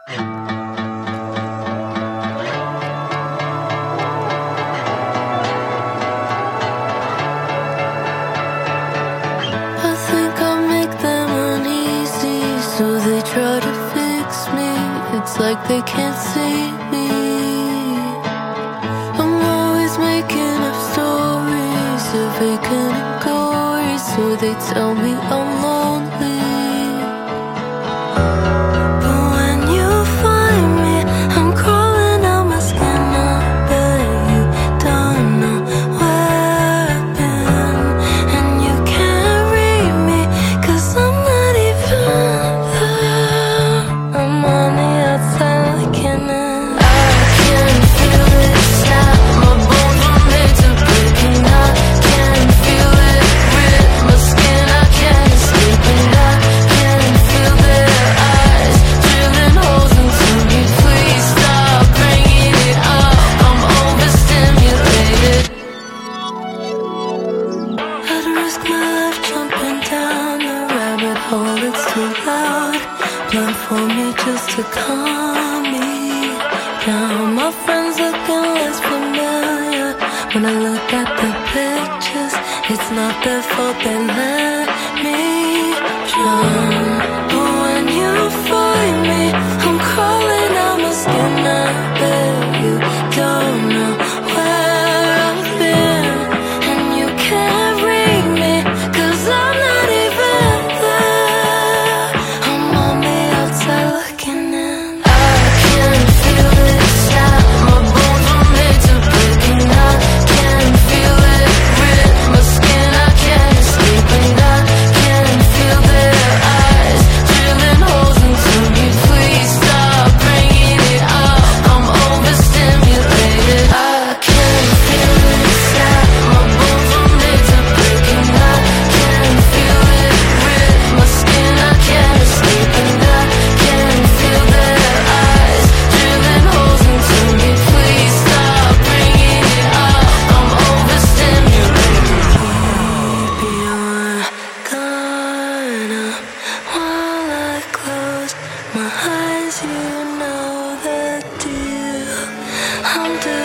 I think I make them uneasy, so they try to fix me. It's like they can't see me. I'm always making up stories of vacant and gory, so they tell me I'm lonely. But when you find me, I'm crawling out my skin. I bet you don't know where I've been, and you can't read me, 'cause I'm not even there. I'm on the outside looking in. I can feel it snap, my bones were made to break, and I can feel it rip my skin. I can't escape, and I can feel their eyes drilling holes into me. Please stop bringing it up, I'm overstimulated. I'd risk my life jumping down the rabbit hole, it's too loud. Plan for me just to calm me down. My friends looking less familiar when I look at the pictures. It's not their fault they let me drown. But when you find me, I'm crawling out my skin. I bet you don't know where I've been, and you can't read me, 'cause I'm not even there. I'm on the outside looking in. I can feel it snap, my bones were made to break, and I can feel it rip my skin. I can't escape, and I can feel their eyes drilling holes into me. Please stop bringing it up, I'm overstimulated. I can feel it snap, my bones were made to break, and I can feel it rip my skin. I can't escape, and I can feel their eyes drilling holes into me. Please stop bringing it up, I'm overstimulated. Keep your guard up while I close my eyes. You know the deal. I'm